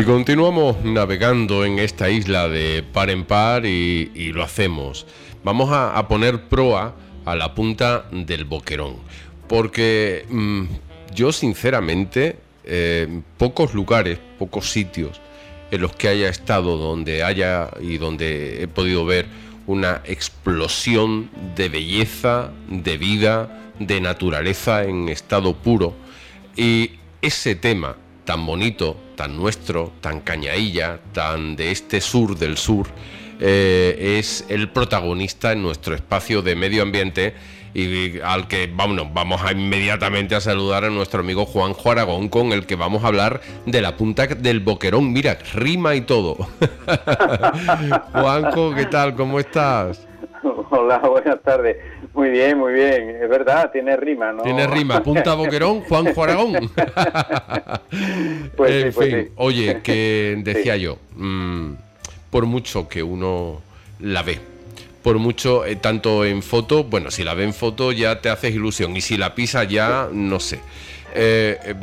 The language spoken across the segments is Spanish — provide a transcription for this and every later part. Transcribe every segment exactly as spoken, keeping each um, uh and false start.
Y continuamos navegando en esta isla de par en par y, y lo hacemos. Vamos a, a poner proa a la punta del Boquerón, porque mmm, yo sinceramente, eh, pocos lugares, pocos sitios en los que haya estado, donde haya y donde he podido ver una explosión de belleza, de vida, de naturaleza en estado puro. Y ese tema tan bonito, tan nuestro, tan cañailla, tan de este sur del sur, eh, es el protagonista en nuestro espacio de medio ambiente, y al que vámonos, vamos a inmediatamente a saludar a nuestro amigo Juanjo Aragón, con el que vamos a hablar de la punta del Boquerón. Mira, rima y todo. Juanjo, ¿qué tal? ¿Cómo estás? Hola, buenas tardes. Muy bien, muy bien. Es verdad, tiene rima, ¿no? Tiene rima. Punta Boquerón, Juanjo Aragón. Pues en sí, pues fin, sí. Oye, que decía Sí. yo, mmm, por mucho que uno la ve, por mucho, eh, tanto en foto, bueno, si la ve en foto ya te haces ilusión, y si la pisa ya, no sé. Eh, eh,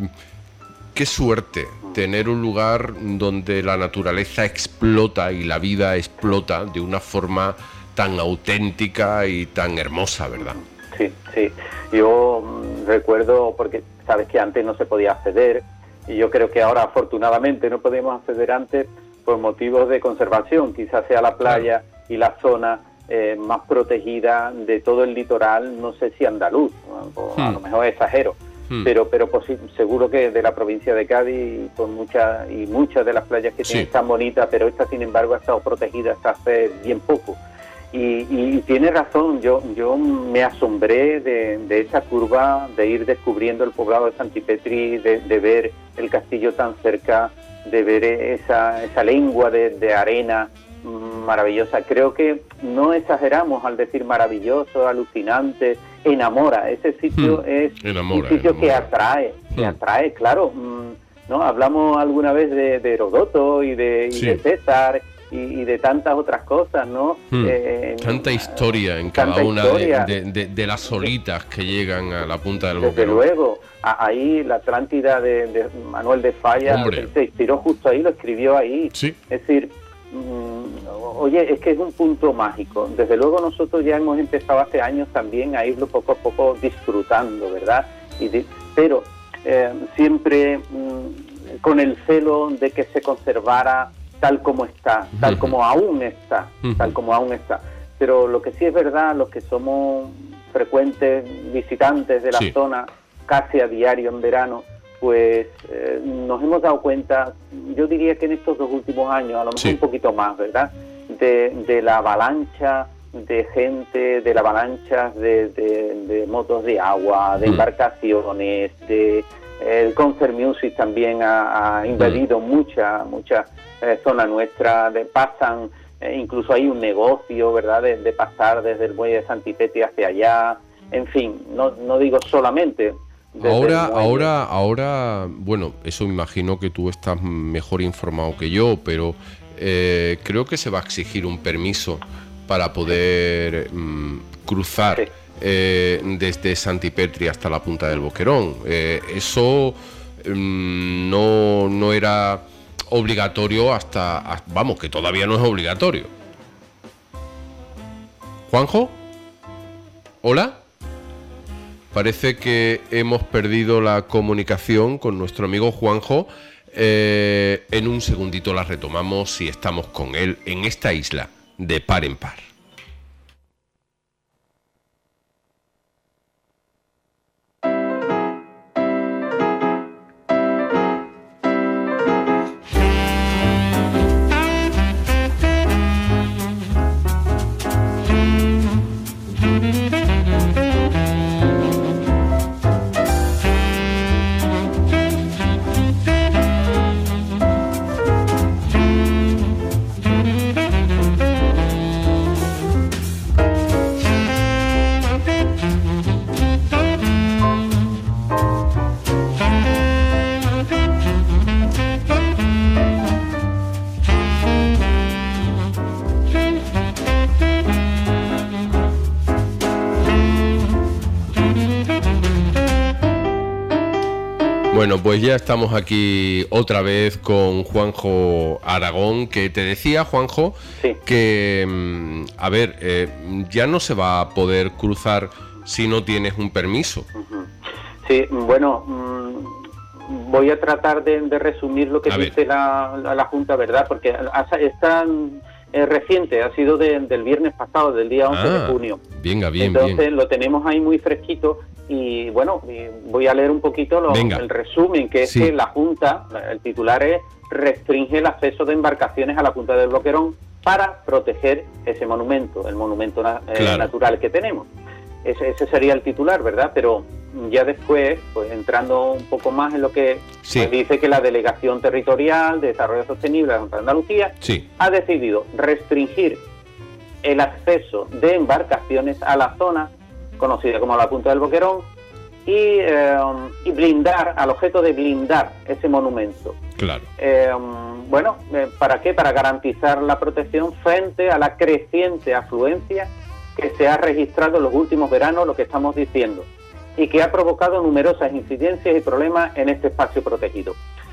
qué suerte tener un lugar donde la naturaleza explota y la vida explota de una forma tan auténtica y tan hermosa, ¿verdad? Sí, sí. Yo mm, recuerdo, porque sabes que antes no se podía acceder, y yo creo que ahora afortunadamente no podemos acceder antes por motivos de conservación. Quizás sea la playa y la zona eh, más protegida de todo el litoral, no sé si andaluz, o a Hmm. lo mejor exagero, Hmm. pero pero pues, sí, seguro que de la provincia de Cádiz, y con muchas y muchas de las playas que Sí. tienen tan bonitas, pero esta sin embargo ha estado protegida hasta hace bien poco. Y, y tiene razón, yo yo me asombré de, de esa curva, de ir descubriendo el poblado de Santipetri, de, de ver el castillo tan cerca, de ver esa, esa lengua de, de arena maravillosa. Creo que no exageramos al decir maravilloso, alucinante, enamora. Ese sitio Hmm. es Enamora, un sitio enamora. que atrae, que Hmm. atrae, claro. ¿No? Hablamos alguna vez de, de Heródoto y de, y Sí. de César y, y de tantas otras cosas, ¿no? Hmm. Eh, Tanta historia en cada tanta una historia. de, de, de, de las olitas que llegan a la punta del Desde Boquerón. luego, a- ahí la Atlántida de, de Manuel de Falla, Hombre. él se inspiró justo ahí, lo escribió ahí. Sí. Es decir, mm, oye, es que es un punto mágico. Desde luego nosotros ya hemos empezado hace años también a irlo poco a poco disfrutando, ¿verdad? Y di- pero eh, siempre mm, con el celo de que se conservara tal como está, tal Ujú. como aún está, Ujú. tal como aún está. Pero lo que sí es verdad, los que somos frecuentes visitantes de la Sí. zona, casi a diario en verano, pues eh, nos hemos dado cuenta, yo diría que en estos dos últimos años, a lo mejor Sí. un poquito más, ¿verdad?, de, de la avalancha de gente, de la avalancha de, de, de motos de agua, de Mm. embarcaciones, de el concert music también ha, ha invadido mucha, mucha eh, zona nuestra, de pasan, eh, incluso hay un negocio, ¿verdad?, de, de pasar desde el muelle de Santipetri hacia allá, en fin, no, no digo solamente desde Ahora, el muelle. ahora, ahora, bueno, eso me imagino que tú estás mejor informado que yo, pero eh, creo que se va a exigir un permiso para poder mm, cruzar Sí. eh, desde Santipetri hasta la punta del Boquerón. Eh, eso mm, no, no era obligatorio hasta, hasta, vamos, que todavía no es obligatorio. ¿Juanjo? ¿Hola? Parece que hemos perdido la comunicación con nuestro amigo Juanjo. Eh, en un segundito la retomamos y estamos con él en esta isla de par en par. Bueno, pues ya estamos aquí otra vez con Juanjo Aragón, que te decía, Juanjo, sí. que, a ver, eh, ya no se va a poder cruzar si no tienes un permiso. Sí, bueno, mmm, voy a tratar de, de resumir lo que a dice la, la, la Junta, ¿verdad? Porque es tan eh, reciente, ha sido de, del viernes pasado, del día once ah, de junio. Venga, bien, Entonces bien. lo tenemos ahí muy fresquito. Y bueno, voy a leer un poquito lo, el resumen, que es sí. que la Junta, el titular es, restringe el acceso de embarcaciones a la punta del Boquerón para proteger ese monumento, el monumento na claro. eh, natural que tenemos. Ese, ese sería el titular, ¿verdad? Pero ya después, pues entrando un poco más en lo que sí. pues, dice que la Delegación Territorial de Desarrollo Sostenible de la Junta de Andalucía sí. ha decidido restringir el acceso de embarcaciones a la zona conocida como la Punta del Boquerón, y, eh, y blindar, al objeto de blindar ese monumento. Claro. Eh, bueno, eh, ¿para qué? Para garantizar la protección frente a la creciente afluencia que se ha registrado en los últimos veranos, lo que estamos diciendo, y que ha provocado numerosas incidencias y problemas en este espacio protegido.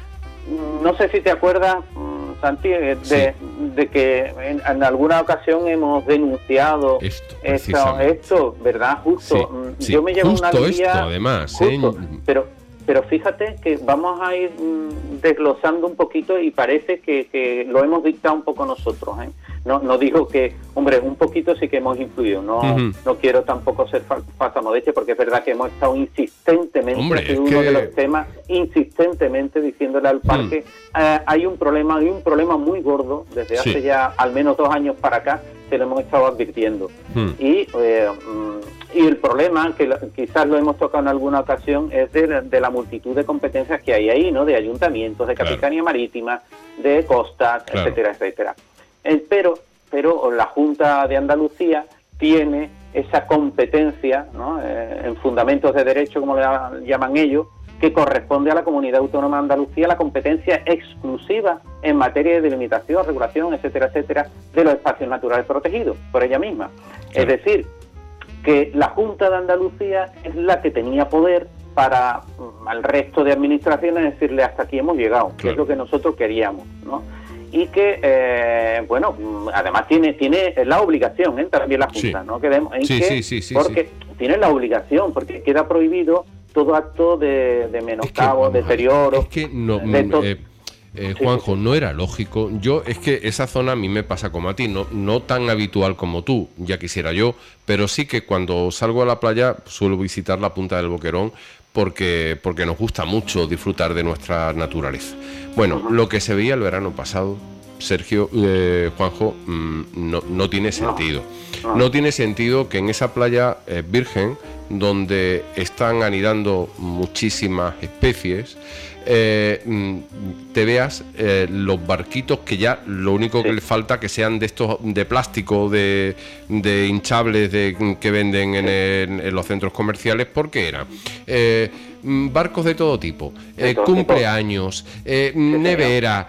No sé si te acuerdas, Santi, de, sí. de que en, en alguna ocasión hemos denunciado esto, esto, esto ¿verdad? Justo. Sí, sí. Yo me llevo justo una alegría, esto, además. justo, ¿eh? Pero, pero fíjate que vamos a ir mmm, desglosando un poquito y parece que, que lo hemos dictado un poco nosotros. ¿eh? No, no digo que, hombre, un poquito sí que hemos influido. No, uh-huh. no quiero tampoco ser falsa modestia, porque es verdad que hemos estado insistentemente, hombre, ha sido es uno que... de los temas, insistentemente diciéndole al parque, uh-huh. eh, hay un problema, hay un problema muy gordo desde hace sí. ya al menos dos años para acá, que lo hemos estado advirtiendo. Uh-huh. Y eh, y el problema, que lo, quizás lo hemos tocado en alguna ocasión, es de, de la multitud de competencias que hay ahí, ¿no? De ayuntamientos, de capitanía claro. marítima, de costas, claro. etcétera, etcétera. Eh, pero, pero la Junta de Andalucía tiene esa competencia, ¿no? eh, en fundamentos de derecho, como le llaman ellos, que corresponde a la Comunidad Autónoma de Andalucía, la competencia exclusiva en materia de delimitación, regulación, etcétera, etcétera, de los espacios naturales protegidos por ella misma. Sí. Es decir, que la Junta de Andalucía es la que tenía poder para um, al resto de administraciones decirle hasta aquí hemos llegado, claro. que es lo que nosotros queríamos, ¿no? Y que, eh, bueno, además tiene tiene la obligación, ¿eh? también la Junta, sí. ¿no? Que vemos, en sí, que, sí, sí, sí, porque sí. tiene la obligación, porque queda prohibido todo acto de, de menoscabo, es que, deterioro. Es que no, de to- eh, eh, Juanjo, sí, sí, sí. no era lógico. Yo, es que esa zona a mí me pasa como a ti, no, no tan habitual como tú, ya quisiera yo, pero sí que cuando salgo a la playa suelo visitar la Punta del Boquerón, porque porque nos gusta mucho disfrutar de nuestra naturaleza. Bueno, uh-huh. lo que se veía el verano pasado, Sergio, eh, Juanjo, mmm, no, no tiene sentido. No. No. no tiene sentido que en esa playa eh, virgen, donde están anidando muchísimas especies, eh, te veas eh, los barquitos que ya lo único sí. que les falta que sean de estos de plástico, de, de hinchables de, que venden en, el, en los centros comerciales, porque eran eh, barcos de todo tipo, eh, todo cumpleaños, tipo. Eh, nevera,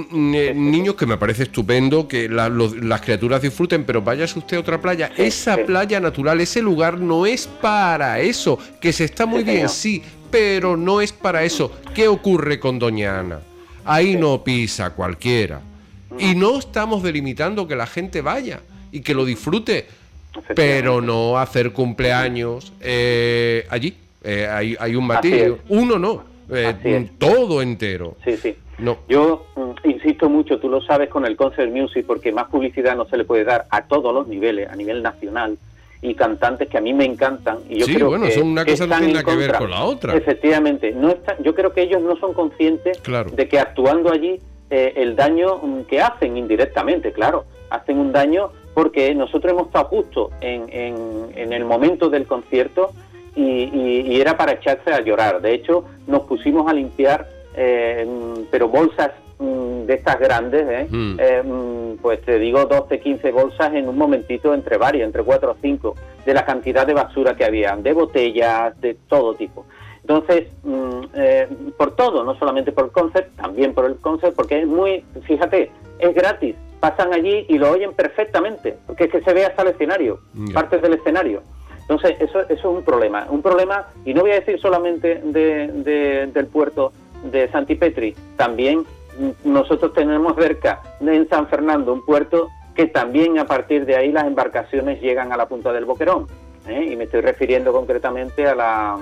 n- niños, que me parece estupendo que la, los, las criaturas disfruten, pero váyase usted a otra playa. Sí, esa sí. playa natural, ese lugar no es para eso, que se está muy sí, bien, sí, pero no es para eso. ¿Qué ocurre con Doña Ana? Ahí no pisa cualquiera. Y no estamos delimitando que la gente vaya y que lo disfrute, pero no hacer cumpleaños eh, allí. Eh, hay, hay un matiz, uno no, eh, todo entero. Sí, sí. No. Yo mm, insisto mucho, tú lo sabes, con el Concert Music, porque más publicidad no se le puede dar a todos los niveles, a nivel nacional, y cantantes que a mí me encantan. Y yo sí, creo bueno, que, son una que cosa no tiene nada que ver con la otra. Efectivamente, no está, yo creo que ellos no son conscientes claro. de que actuando allí eh, el daño que hacen indirectamente, claro, hacen un daño, porque nosotros hemos estado justo en, en, en el momento del concierto. Y, y, y era para echarse a llorar. De hecho, nos pusimos a limpiar, eh, pero bolsas mm, de estas grandes, ¿eh? Mm. Eh, pues te digo, doce, quince bolsas en un momentito, entre varios, entre cuatro o cinco, de la cantidad de basura que había, de botellas, de todo tipo. Entonces, mm, eh, por todo, no solamente por el concert, también por el concert, porque es muy, fíjate, es gratis. Pasan allí y lo oyen perfectamente, porque es que se ve hasta el escenario, yeah. partes del escenario. Entonces, eso, eso es un problema. Un problema, y no voy a decir solamente de, de, del puerto de Santipetri, también nosotros tenemos cerca en San Fernando un puerto que también a partir de ahí las embarcaciones llegan a la punta del Boquerón, ¿eh? Y me estoy refiriendo concretamente a la...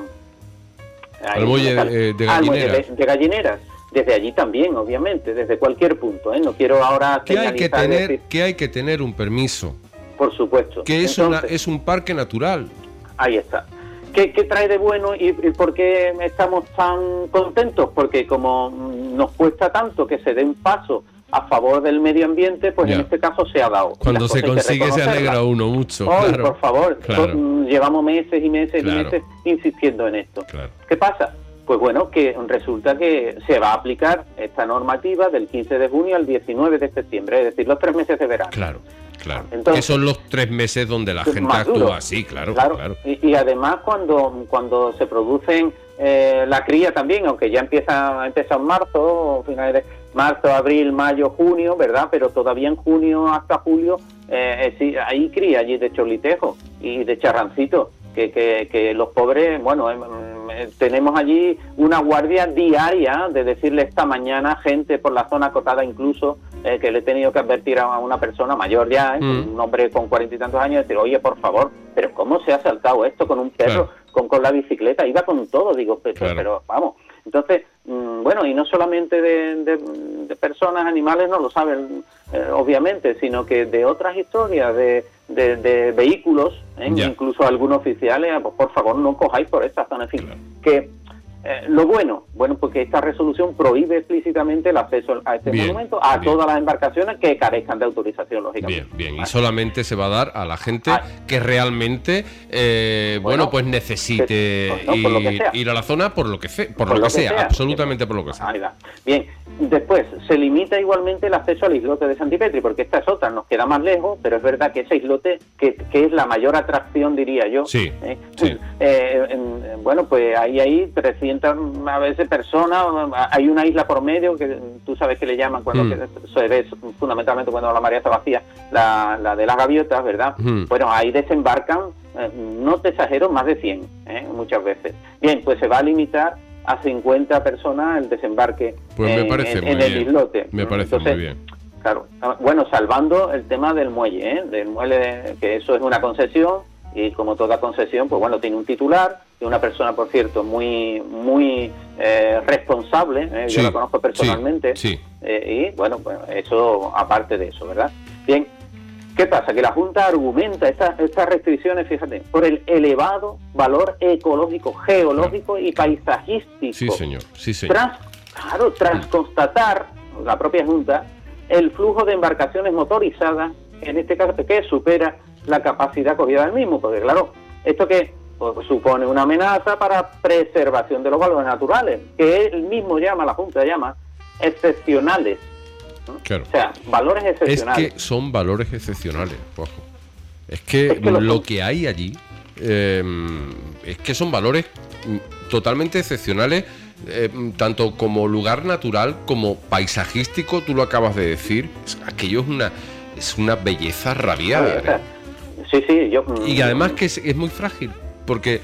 Al muelle de, de Gallineras. De, de Gallineras. Desde allí también, obviamente, desde cualquier punto, ¿eh? No quiero ahora... Que hay que tener, decir... que hay que tener un permiso. Por supuesto. Que es, Entonces, una, es un parque natural. Ahí está. ¿Qué, qué trae de bueno y, y por qué estamos tan contentos? Porque como nos cuesta tanto que se dé un paso a favor del medio ambiente, pues ya. En este caso se ha dado. Cuando se consigue se alegra uno mucho. Hoy, claro, por favor, claro. Llevamos meses y meses claro. y meses insistiendo en esto. Claro. ¿Qué pasa? Pues bueno, que resulta que se va a aplicar esta normativa del quince de junio al diecinueve de septiembre, es decir, los tres meses de verano. Claro, claro. Entonces, que son los tres meses donde la gente actúa así, claro. Claro, claro. Y, y además cuando, cuando se producen eh, la cría también, aunque ya empieza, empieza en marzo, finales de marzo, abril, mayo, junio, ¿verdad? Pero todavía en junio hasta julio eh, sí, hay cría allí de cholitejo y de charrancito. Que, que, que los pobres, bueno, eh, tenemos allí una guardia diaria de decirle esta mañana gente por la zona acotada incluso, eh, que le he tenido que advertir a una persona mayor ya, eh, mm. un hombre con cuarenta y tantos años, decir, oye, por favor, pero ¿cómo se ha saltado esto con un perro, claro. con, con la bicicleta? Iba con todo, digo, pero, claro. pero vamos. Entonces, mmm, bueno, y no solamente de, de, de personas, animales, no lo saben, eh, obviamente, sino que de otras historias, de, de, de vehículos, ¿eh? Incluso algunos oficiales, pues por favor no cojáis por esta zona, en fin, claro. que eh, lo bueno, bueno, porque esta resolución prohíbe explícitamente el acceso a este bien, monumento a bien. todas las embarcaciones que carezcan de autorización, lógicamente. Bien, bien, ¿vale? Y solamente se va a dar a la gente ah. que realmente, eh, bueno, bueno, pues necesite pues no, ir, lo que sea. ir a la zona por lo que, fe, por, por lo, lo que, que sea, sea, absolutamente por lo que sea. Ahí va. Bien, después se limita igualmente el acceso al islote de Santipetri, porque esta es otra, nos queda más lejos, pero es verdad que ese islote, que, que es la mayor atracción, diría yo, sí, ¿eh? sí. Eh, en, bueno, pues ahí hay trescientas a veces personas, hay una isla por medio, que tú sabes que le llaman cuando mm. se ve fundamentalmente cuando la marea está vacía, la, la de las gaviotas, ¿verdad? Mm. Bueno, ahí desembarcan, eh, no te exagero, más de cien, ¿eh? muchas veces. Bien, pues se va a limitar a cincuenta personas el desembarque pues me parece en, muy en el bien. islote. Me parece Entonces, muy bien. Claro, bueno, salvando el tema del muelle, ¿eh? del muelle, que eso es una concesión, y como toda concesión, pues bueno, tiene un titular, y una persona, por cierto, muy muy eh, responsable, ¿eh? sí, yo la conozco personalmente, sí, sí. Eh, y bueno, pues eso, aparte de eso, ¿verdad? Bien, ¿qué pasa? Que la Junta argumenta estas estas restricciones, fíjate, por el elevado valor ecológico, geológico claro. y paisajístico. Sí, señor, sí, señor. Tras, claro, tras constatar, la propia Junta, el flujo de embarcaciones motorizadas, en este caso, que supera la capacidad acogida del mismo, porque claro, esto que pues, supone una amenaza para preservación de los valores naturales, que él mismo llama, la Junta llama, excepcionales. Claro. O sea, valores excepcionales. Es que son valores excepcionales, ojo. Es que, es que lo, lo que hay allí eh, es que son valores totalmente excepcionales, eh, tanto como lugar natural como paisajístico, tú lo acabas de decir. Aquello es una, es una belleza rabiada. ¿eh? Sí, sí, yo... Y además que es, es muy frágil, porque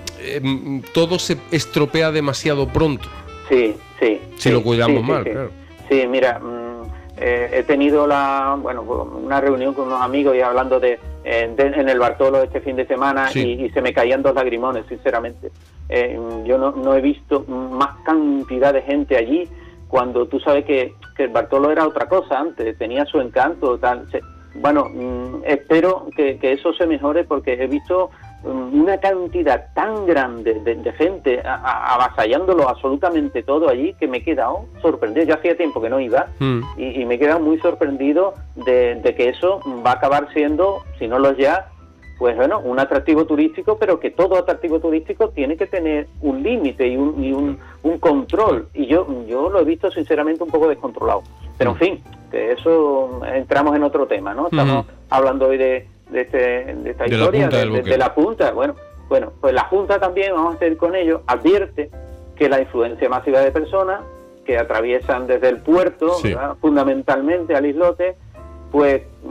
eh, todo se estropea demasiado pronto. Sí, sí. Si sí, lo cuidamos sí, mal, sí, claro. Sí, mira, mmm, eh, he tenido la, bueno, una reunión con unos amigos y hablando de, eh, de en el Bartolo este fin de semana sí. y, y se me caían dos lagrimones, sinceramente. Eh, yo no, no he visto más cantidad de gente allí, cuando tú sabes que, que el Bartolo era otra cosa antes, tenía su encanto, tal... Se, Bueno, mmm, espero que, que eso se mejore, porque he visto um, una cantidad tan grande de, de gente a, a, avasallándolo absolutamente todo allí, que me he quedado sorprendido. Ya hacía tiempo que no iba mm. y, y me he quedado muy sorprendido de, de que eso va a acabar siendo, si no lo es ya, pues bueno, un atractivo turístico, pero que todo atractivo turístico tiene que tener un límite y, un, y un, un control. Y yo, yo lo he visto sinceramente un poco descontrolado. Pero en fin, que eso entramos en otro tema, ¿no? Estamos uh-huh. hablando hoy de, de, este, de esta de historia, la de, de, de la punta. Bueno, bueno, pues la Junta también, vamos a hacer con ello, advierte que la influencia masiva de personas que atraviesan desde el puerto, sí. fundamentalmente al islote, pues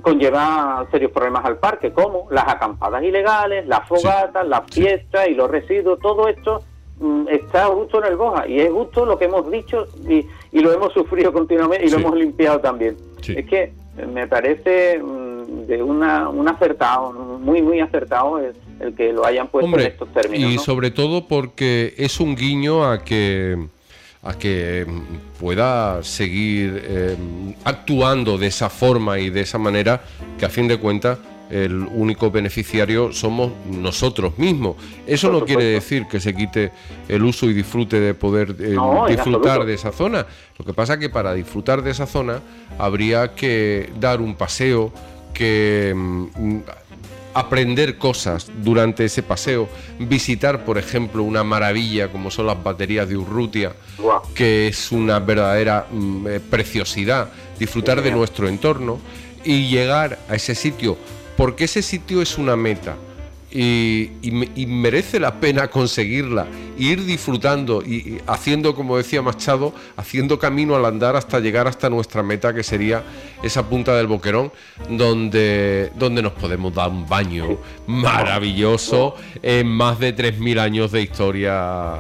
conlleva serios problemas al parque, como las acampadas ilegales, las fogatas, sí, las fiestas sí. y los residuos, todo esto mm, está justo en el Boja, y es justo lo que hemos dicho y, y lo hemos sufrido continuamente y sí. lo hemos limpiado también. Sí. Es que me parece mm, de una un acertado, muy muy acertado el, el que lo hayan puesto Hombre, en estos términos. Y ¿no? sobre todo porque es un guiño a que a que pueda seguir eh, actuando de esa forma y de esa manera, que a fin de cuentas el único beneficiario somos nosotros mismos. Eso no quiere decir que se quite el uso y disfrute de poder eh, no, disfrutar de esa zona. Lo que pasa es que para disfrutar de esa zona habría que dar un paseo, que mm, aprender cosas durante ese paseo, visitar, por ejemplo, una maravilla como son las baterías de Urrutia, wow. que es una verdadera mm, eh, preciosidad, disfrutar sí, de nuestro entorno y llegar a ese sitio, porque ese sitio es una meta y, y, y merece la pena conseguirla, e ir disfrutando y, y haciendo, como decía Machado, haciendo camino al andar hasta llegar hasta nuestra meta, que sería esa punta del Boquerón, donde, donde nos podemos dar un baño maravilloso en más de tres mil años de historia,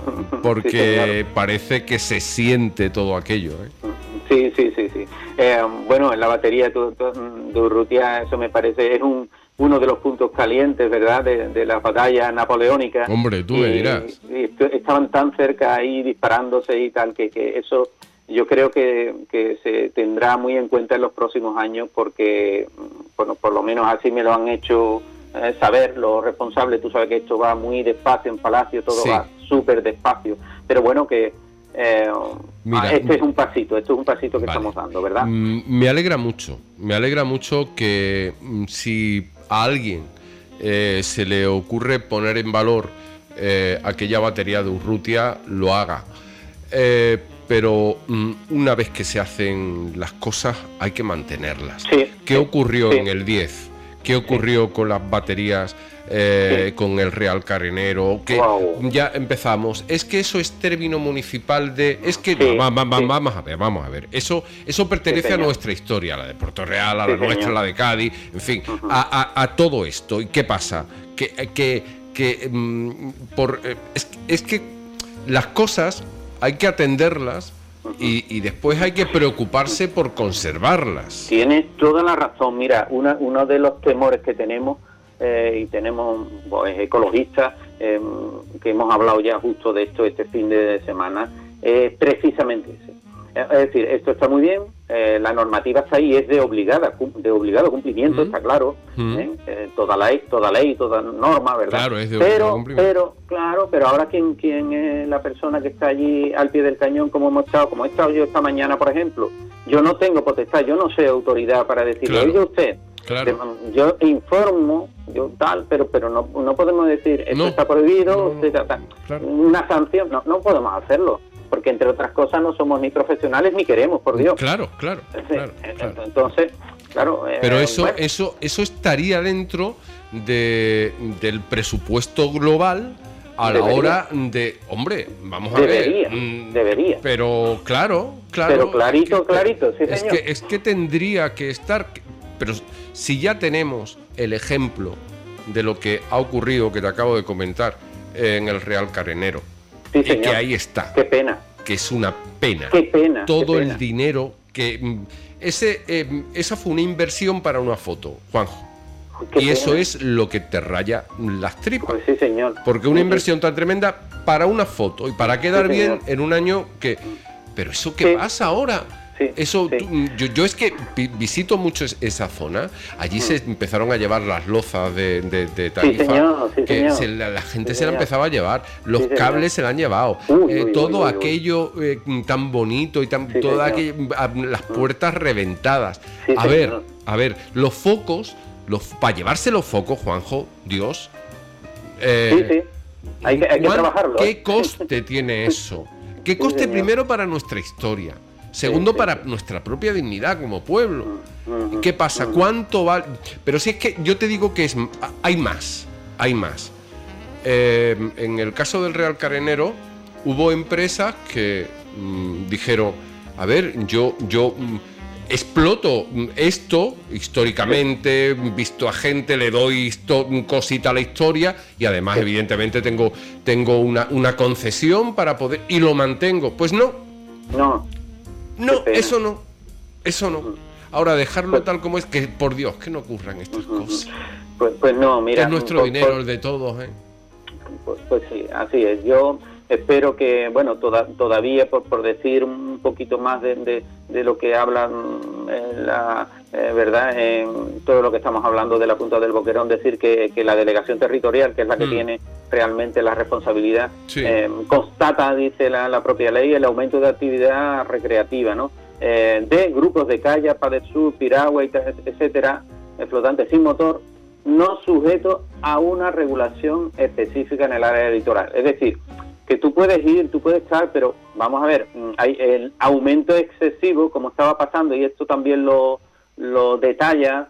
porque parece que se siente todo aquello, ¿eh? Sí, sí, sí, sí. Eh, bueno, en la batería de, de Urrutia, eso me parece, es un uno de los puntos calientes, ¿verdad?, de, de las batallas napoleónicas. Hombre, tú me dirás. Y, y estaban tan cerca ahí disparándose y tal, que, que eso yo creo que, que se tendrá muy en cuenta en los próximos años, porque, bueno, por lo menos así me lo han hecho eh, saber los responsables. Tú sabes que esto va muy despacio en Palacio, todo sí. va súper despacio, pero bueno, que Eh, Mira, este es un pasito, esto es un pasito que vale. estamos dando, ¿verdad? Me alegra mucho, me alegra mucho que si a alguien eh, se le ocurre poner en valor eh, aquella batería de Urrutia, lo haga. Eh, pero mm, una vez que se hacen las cosas, hay que mantenerlas. Sí, ¿Qué sí, ocurrió sí. en el diez? ¿Qué ocurrió sí. con las baterías? Eh, sí. Con el Real Carenero, que wow. ya empezamos. Es que eso es término municipal de. Es que sí, no, va, va, sí. vamos a ver, vamos a ver. Eso, eso pertenece sí, a nuestra historia, la de Puerto Real, a sí, la señor. nuestra, la de Cádiz, en fin, uh-huh. a, a, a todo esto. ¿Y qué pasa? Que, que, que um, por eh, es, es que las cosas hay que atenderlas. Uh-huh. Y, y después hay que preocuparse por conservarlas. Tienes toda la razón. Mira, una, uno de los temores que tenemos. Eh, y tenemos pues, ecologistas eh, que hemos hablado ya justo de esto este fin de semana, eh, precisamente ese. Es decir, esto está muy bien, eh, la normativa está ahí, es de obligada, de obligado cumplimiento, mm. está claro, mm. ¿eh? Eh, toda ley, toda ley, toda norma, ¿verdad? Claro, es de pero, pero, claro, pero ahora quién, quién es la persona que está allí al pie del cañón, como hemos estado, como he estado yo esta mañana, por ejemplo. Yo no tengo potestad, yo no soy autoridad para decirle, claro. oiga usted. Claro. Yo informo, yo tal, pero pero no no podemos decir esto no, está prohibido, no, usted, tal, tal. Claro. Una sanción, no no podemos hacerlo, porque entre otras cosas no somos ni profesionales ni queremos, por Dios. Claro, claro. claro, claro. Entonces, claro. Pero eh, eso bueno. eso eso estaría dentro de del presupuesto global. A la debería. hora de, hombre, vamos a debería, ver. Debería, debería. Pero claro, claro. Pero clarito, es que, clarito, sí, es señor. Que, es que tendría que estar. Pero si ya tenemos el ejemplo de lo que ha ocurrido, que te acabo de comentar, en el Real Carenero, sí, y señor. que ahí está. Qué pena. Que es una pena. Qué pena. Todo qué pena. el dinero que. Ese, eh, esa fue una inversión para una foto, Juanjo. Qué y pena. Eso es lo que te raya las tripas. Pues sí, señor. Porque una inversión tan tremenda para una foto y para quedar sí, bien en un año que. Pero eso qué sí. pasa ahora. Sí, eso sí. Tú, yo, yo es que visito mucho esa zona. Allí mm. se empezaron a llevar las lozas de, de, de Tarifa, sí, señor, sí, que señor. Se, la, la gente sí, se la empezaba a llevar, los sí, cables se la han llevado, uy, eh, uy, todo uy, uy, aquello eh, tan bonito y tan sí, todas aquellas, las puertas mm. reventadas. Sí, a señor. ver, a ver, los focos, los, para llevarse los focos, Juanjo, Dios. Eh, sí, sí. Hay que, hay que trabajarlo. ¿Qué coste tiene eso? ¿Qué coste sí, primero para nuestra historia? Segundo, sí, sí, para sí. nuestra propia dignidad como pueblo. Uh-huh, ¿Qué pasa? Uh-huh. ¿Cuánto vale? Pero si es que yo te digo que es, hay más, hay más. Eh, en el caso del Real Carenero, hubo empresas que mmm, dijeron, a ver, yo, yo mmm, exploto esto históricamente, visto a gente, le doy histo- cosita a la historia y además evidentemente tengo, tengo una, una concesión para poder... y lo mantengo. Pues no. No. No, eso no. Eso no. Ahora dejarlo pues, tal como es, que por Dios, que no ocurran estas uh-huh. cosas. Pues, pues no, mira... Que es nuestro por, dinero, por, el de todos, ¿eh? Pues, pues sí, así es. Yo... espero que, bueno, toda, todavía por, por decir un poquito más de, de, de lo que hablan, en la eh, verdad, en todo lo que estamos hablando de la Punta del Boquerón, decir que, que la delegación territorial, que es la que mm. tiene realmente la responsabilidad, sí. eh, constata, dice la, la propia ley, el aumento de actividad recreativa, ¿no? Eh, de grupos de kayak, paddle surf, piragua, etcétera, flotantes sin motor, no sujetos a una regulación específica en el área litoral. Es decir, que tú puedes ir, tú puedes estar, pero vamos a ver, hay el aumento excesivo, como estaba pasando, y esto también lo, lo detalla,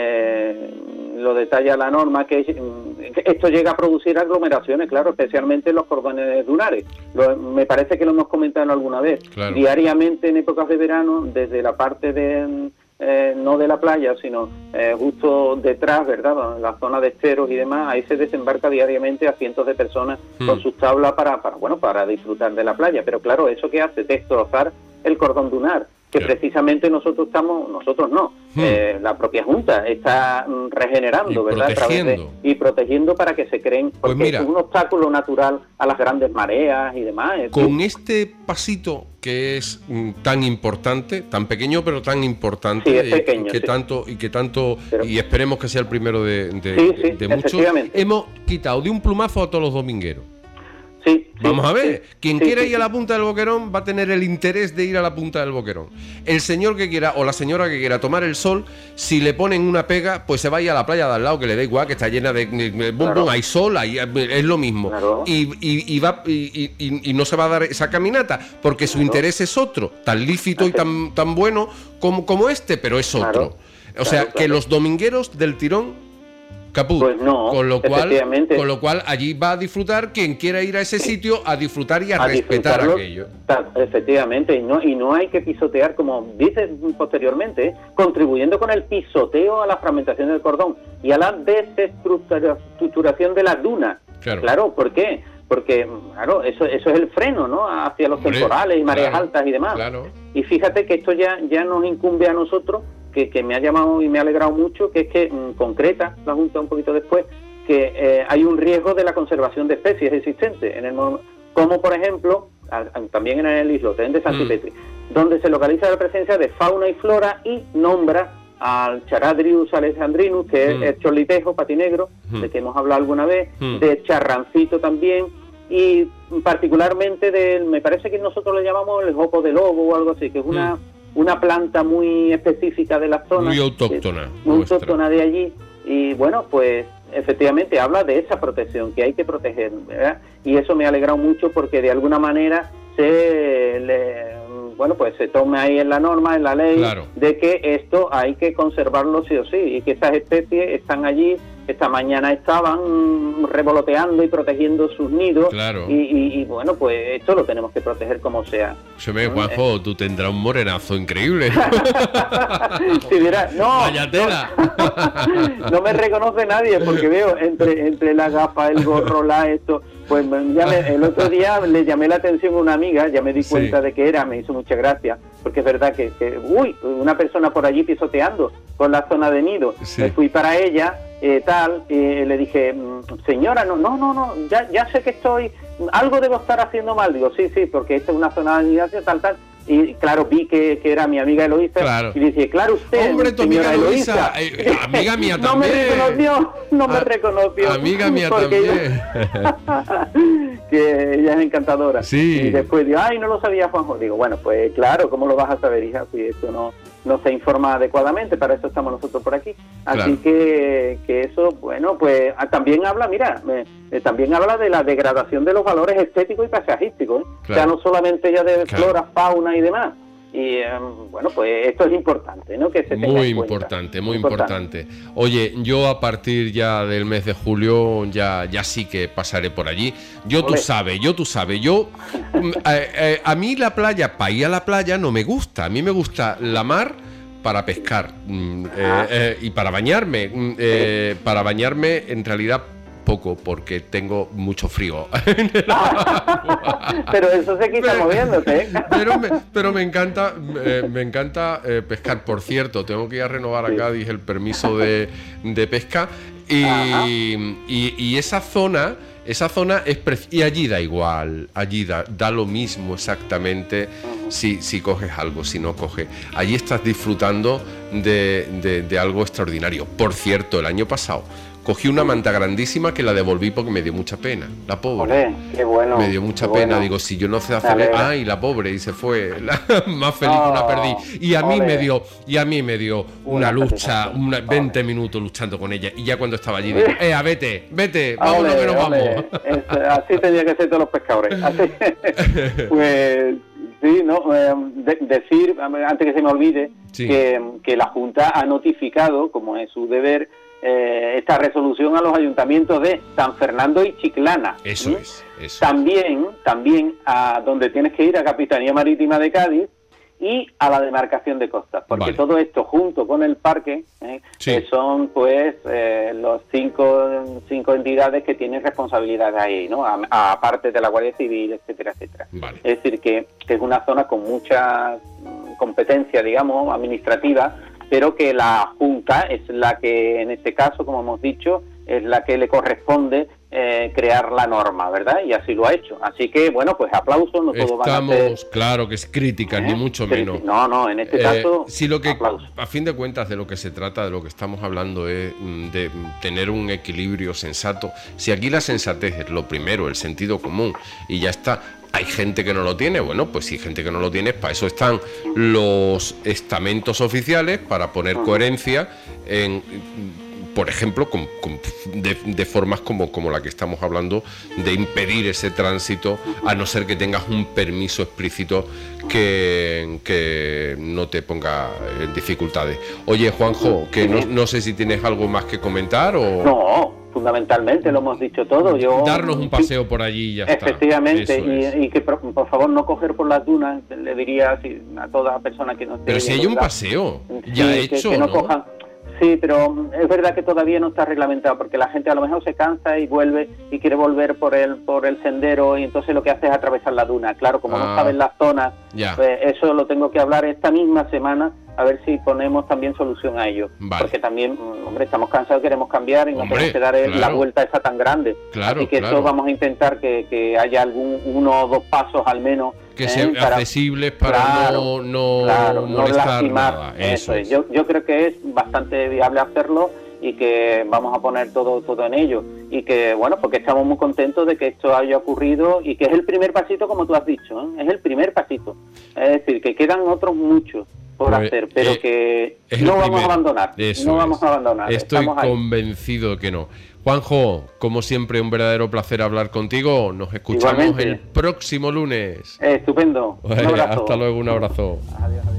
eh, lo detalla la norma, que esto llega a producir aglomeraciones, claro, especialmente en los cordones dunares. Lo, me parece que lo hemos comentado alguna vez. Claro. Diariamente en épocas de verano, desde la parte de... Eh, no de la playa, sino eh, justo detrás, ¿verdad?, en la zona de esteros y demás, ahí se desembarca diariamente a cientos de personas mm. con sus tablas para, para, bueno, para disfrutar de la playa. Pero claro, ¿eso qué hace? Destrozar el cordón dunar, que claro. precisamente nosotros estamos, nosotros no, mm. eh, la propia Junta está mm, regenerando, y ¿verdad?, protegiendo. A través de, y protegiendo para que se creen, porque pues mira, es un obstáculo natural a las grandes mareas y demás. Con sí. este pasito que es mm, tan importante, tan pequeño pero tan importante, sí, es pequeño, y que sí. tanto y que tanto pero, y esperemos que sea el primero de, de, sí, sí, de muchos, hemos quitado de un plumazo a todos los domingueros. Sí, sí, Vamos a ver, sí, quien sí, quiera sí, ir a la Punta del Boquerón va a tener el interés de ir a la Punta del Boquerón. El señor que quiera o la señora que quiera tomar el sol, si le ponen una pega, pues se vaya a la playa de al lado, que le da igual, que está llena de... Bum, claro. bum, hay sol, hay, es lo mismo. Claro. Y, y, y, va, y, y, y no se va a dar esa caminata, porque su claro. interés es otro, tan lícito y tan, tan bueno como, como este, pero es otro. Claro. O sea, claro, que claro. los domingueros del tirón... Caput. Pues no, con lo cual, con lo cual allí va a disfrutar quien quiera ir a ese sitio a disfrutar y a, a respetar aquello. Efectivamente, y no y no hay que pisotear, como dice posteriormente, ¿eh? contribuyendo con el pisoteo a la fragmentación del cordón y a la desestructuración de las dunas. Claro, claro, ¿por qué? Porque, claro, eso eso es el freno, ¿no?, hacia los Hombre, temporales y mareas claro, altas y demás. Claro. Y fíjate que esto ya, ya nos incumbe a nosotros, que, que me ha llamado y me ha alegrado mucho, que es que mmm, concreta la Junta un poquito después, que eh, hay un riesgo de la conservación de especies existentes, en el como por ejemplo, a, a, también en el islote de Santipetri, mm. donde se localiza la presencia de fauna y flora y nombra al Charadrius alexandrinus, que mm. es el cholitejo patinegro, mm. de que hemos hablado alguna vez, mm. de charrancito también, y particularmente del, me parece que nosotros le llamamos el jopo de lobo o algo así, que es una... Mm. una planta muy específica de la zona. Muy autóctona. Muy autóctona de allí. Y bueno, pues efectivamente habla de esa protección que hay que proteger, ¿verdad? Y eso me ha alegrado mucho porque de alguna manera se le, bueno, pues se tome ahí en la norma, en la ley, claro. de que esto hay que conservarlo sí o sí, y que estas especies están allí. Esta mañana estaban revoloteando y protegiendo sus nidos. Claro. Y, y, y bueno, pues esto lo tenemos que proteger como sea. Se ve, Juanjo, tú tendrás un morenazo increíble. Sí, mira, no, Vaya tela. No, no me reconoce nadie porque veo entre, entre la gafa, el gorro, la esto. Pues ya me, el otro día le llamé la atención a una amiga, ya me di cuenta sí. de que era, me hizo mucha gracia, porque es verdad que, que uy, una persona por allí pisoteando por la zona de nido. Sí. Me fui para ella, eh, tal, y eh, le dije, señora, no, no, no, no, ya, ya sé que estoy, algo debo estar haciendo mal. Digo, sí, sí, porque esta es una zona de anidación, tal, tal. Y claro, vi que, que era mi amiga Eloísa, claro. y dije, claro, usted, hombre, tu amiga Eloísa, eh, amiga mía no también. No me reconoció, no me A, reconoció. Amiga mía también. Ella, que ella es encantadora. Sí. Y después digo, ay, no lo sabía, Juanjo. Digo, bueno, pues claro, ¿cómo lo vas a saber, hija? Si esto no, no se informa adecuadamente, para eso estamos nosotros por aquí. Así claro. que, que eso, bueno, pues también habla, mira, eh, también habla de la degradación de los valores estéticos y paisajísticos, ¿eh? Claro. O sea, no solamente ya de claro. flora, fauna y demás. Y eh, bueno, pues esto es importante, ¿no? Que se tenga muy en cuenta. importante, muy importante. importante. Oye, yo a partir ya del mes de julio ya, ya sí que pasaré por allí. Yo Olé. tú sabes, yo tú sabes, yo a, a, a mí la playa, para ir a la playa no me gusta. A mí me gusta la mar para pescar mm, eh, eh, y para bañarme. Mm, eh, para bañarme, en realidad, poco, porque tengo mucho frío. Pero eso se quita pero, moviéndote. Pero me, pero me encanta, eh, me encanta eh, pescar. Por cierto, tengo que ir a renovar a Cádiz el permiso de, de pesca. Y, y, y esa zona, esa zona es pre- y allí da igual, allí da, da lo mismo exactamente si, si coges algo, si no coges. Allí estás disfrutando de, de, de algo extraordinario. Por cierto, el año pasado cogí una manta grandísima que la devolví porque me dio mucha pena, la pobre. Olé, qué bueno, me dio mucha pena, bueno. Digo, si yo no sé hacer, ay, la pobre, y se fue, la más feliz oh, que una perdí. Y a mí olé. me dio, y a mí me dio una, una lucha, una, veinte olé. minutos luchando con ella. Y ya cuando estaba allí digo, eh, vete, vete, vámonos olé, que nos vamos. Es, así tenía que ser todos los pescadores. Así, pues sí, no, eh, de, decir, antes que se me olvide, sí. que, que la Junta ha notificado, como es su deber, Eh, esta resolución a los ayuntamientos de San Fernando y Chiclana. Eso ¿sí? es. Eso. También, también a donde tienes que ir, a Capitanía Marítima de Cádiz y a la demarcación de costas, porque vale. todo esto junto con el parque eh, sí. eh, son pues eh, los cinco, cinco entidades que tienen responsabilidad ahí, ¿no? Aparte de la Guardia Civil, etcétera, etcétera. Vale. Es decir, que, que es una zona con mucha competencia, digamos, administrativa, pero que la Junta es la que, en este caso, como hemos dicho, es la que le corresponde eh, crear la norma, ¿verdad? Y así lo ha hecho. Así que, bueno, pues aplausos, no todos van a ser... Estamos, claro, que es crítica, ¿Eh? ni mucho menos. No, no, en este caso, eh, sí, lo que, aplausos. A fin de cuentas, de lo que se trata, de lo que estamos hablando, es de tener un equilibrio sensato. Si aquí la sensatez es lo primero, el sentido común, y ya está... Hay gente que no lo tiene, bueno, pues si hay gente que no lo tiene, para eso están los estamentos oficiales, para poner coherencia en, por ejemplo, con, con, de, de formas como, como la que estamos hablando, de impedir ese tránsito, a no ser que tengas un permiso explícito que, que no te ponga en dificultades. Oye, Juanjo, que no, no sé si tienes algo más que comentar o... No. Fundamentalmente lo hemos dicho todo. Yo darnos un paseo por allí y ya está. Efectivamente, y, y que por, por favor no coger por las dunas, le diría a toda persona que no esté... Pero si hay un paseo ya sí, hecho, que, que no, ¿no? cojan. Sí, pero es verdad que todavía no está reglamentado, porque la gente a lo mejor se cansa y vuelve y quiere volver por el por el sendero, y entonces lo que hace es atravesar la duna. Claro, como ah, no saben las zonas, pues eso lo tengo que hablar esta misma semana, a ver si ponemos también solución a ello. Vale. Porque también, hombre, estamos cansados, queremos cambiar y no hombre, tenemos que dar claro. la vuelta esa tan grande. Claro, Así que claro. eso vamos a intentar que, que haya algún uno o dos pasos al menos. Que sean eh, accesibles para claro, no, no claro, molestar no lastimar. Nada. Eso, Eso es. Yo, yo creo que es bastante viable hacerlo y que vamos a poner todo todo en ello. Y que, bueno, porque estamos muy contentos de que esto haya ocurrido y que es el primer pasito, como tú has dicho, ¿eh? Es el primer pasito. Es decir, que quedan otros muchos por pues, hacer, pero eh, que no vamos a abandonar. Eso no vamos es. a abandonar. Estoy Estamos convencido ahí. que no. Juanjo, como siempre, un verdadero placer hablar contigo. Nos escuchamos Igualmente. el próximo lunes. Eh, estupendo. Un abrazo. Hasta luego, un abrazo. Adiós.